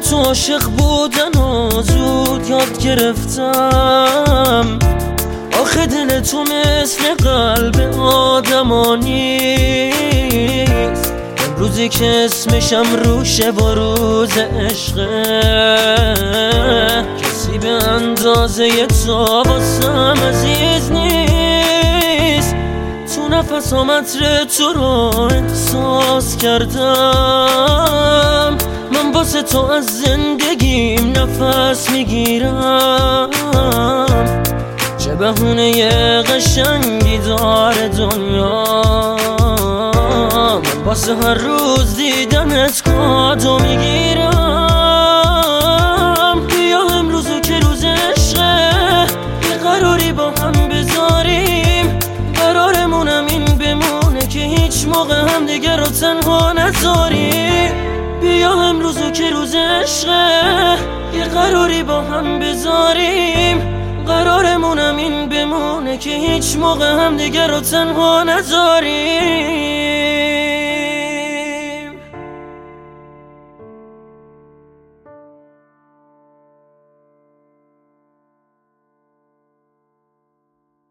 تو عاشق بودن و زود یاد گرفتم. آخه دل تو مثل قلب آدما نیست. روزی که اسمشم روشه و روز عشقه، کسی به اندازه تو واسم عزیز نیست. تو نفس عطر تو رو احساس کردم. من واسه تو از زندگیم نفس میگیرم. چه بهونه قشنگی داره دنیا، من واسه هر روز دیدنت کادو میگیرم. بیا امروزو که روز عشقه، یه قراری با هم بذاریم. قرارمونم این بمونه که هیچ موقع هم دیگه رو تنها نذاریم. بیا امروزو که روز عشقه، یه قراری با هم بذاریم. قرارمونم این بمونه که هیچ موقع هم دیگه رو تنها نذاریم.